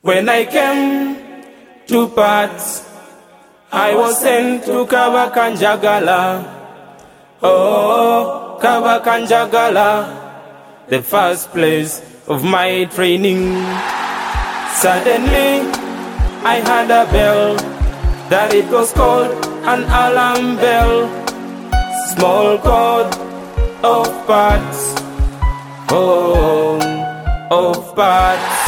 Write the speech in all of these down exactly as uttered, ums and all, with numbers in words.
When I came to parts, I was sent to Kabakanjagala. Oh, Kabakanjagala, the first place of my training. Suddenly, I heard a bell, that it was called an alarm bell. Small chord of parts, oh, of parts.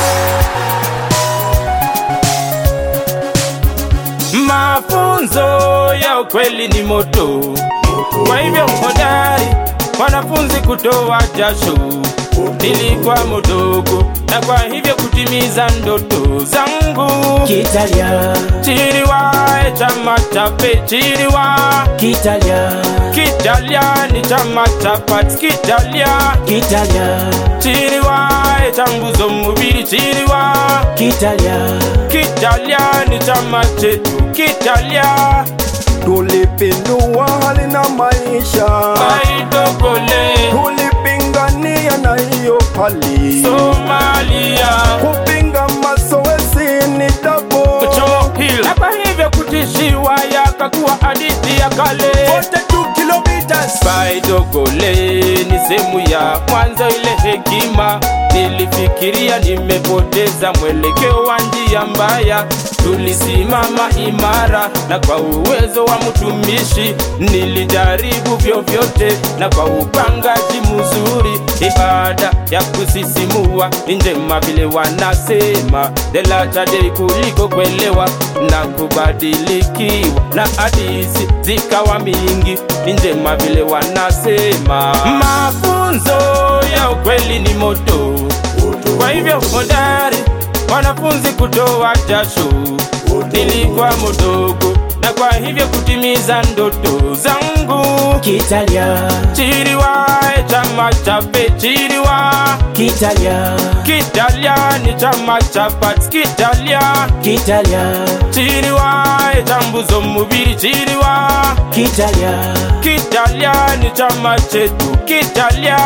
Mafunzo ya ukweli ni moto, kwa hivyo hodari wanafunzi kutoa jasho. Nilikuwa mdogo na kwa hivyo kutimiza ndoto zangu. Kitalia Chiriwa chama chape chiriwa Kitalia Kitalia ni chama chapati Kitalia Kitalia Chiriwa chambuzo mubiri chiriwa Kitalia Kitalia ni chama chetu Kitalia. Tulipindua hali na maisha, Baidogole tulipingania na hiyo hali. Somalia Kupinga mazoezi ni tabo, na kwa hivyo kutishiwa yakakuwa hadithi ya kale. forty-two kilometers. Baidogole ni sehemu ya mwanzo ile hekima. Nilifikiria nimepoteza mwelekeo wa njia mbaya. Tulisimama imara na kwa uwezo wa mtumishi nilijaribu vyovyote, na kwa upangaji mzuri ibada ya kusisimua njema vile wanasema. The latter day kuliko kuelewa na kubadilikiwa, na hadithi zikawa mingi njema vile wanasema. Mafunzo ya ukweli ni moto, kwa hivyo hodari wanafunzi kutoa jasho. Nilikuwa mdogo na kwa hivyo kutimiza ndoto zangu. Kitalia Chiriwa chama chape chiriwa Kitalia Kitalia ni chama chapati Kitalia Kitalia Chiriwa chambuzo mubiri chiriwa Kitalia Kitalia ni chama chetu Kitalia.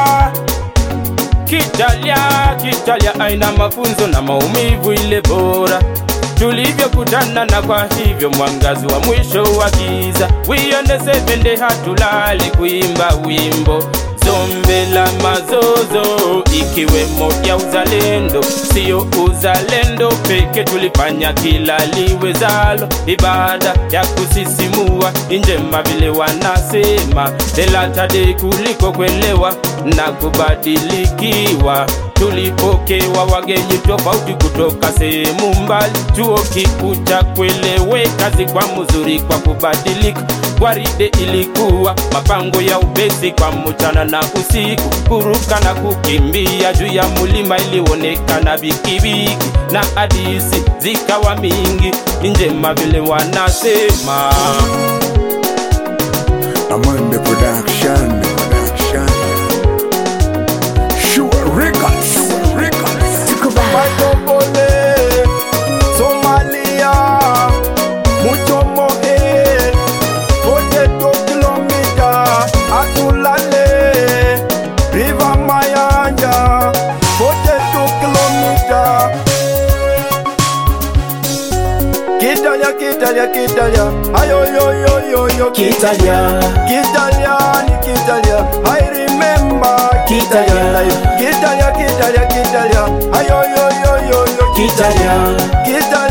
Kitalia, Kitalia aina mafunzo na maumivu ile bora tulivyokutana, na kwa hivyo mwangazi wa mwisho wa giza. We on the seventh day hatulali kuimba wimbo zombe la mazozo, ikiwemo ya uzalendo. Sio uzalendo peke, tulifanya kila liwezalo. Ibada ya kusisimua njema vile wanasema. The latter day kuliko kuelewa na kubadilikiwa. Tulipokewa wageni tofauti kutoka sehemu mbali. Chuo kikuu cha kueleweka, kwa mzuri kwa kubadilika. Gwaride ilikuwa mapango ya upesi kwa mchana na usiku. Kuruka na kukimbia juu ya mulima ilionekana bikibiki, na hadithi zikawa mingi njema vile wanasema. Amanda Production, Production. Sure Records, Sure Records. Baidogole, Somalia, Muchomohe, forty-two kilometers. Atulale, River Mayanja, forty-two kilometers. Kitalia, Kitalia, Kitalia, ayo yo yo yo yo. Kitalia Kitalia, ni Kitalia, I remember Kitalia life. Kitalia, Kitalia, Kitalia, ayo yo yo yo yo. Kitalia Kitalia.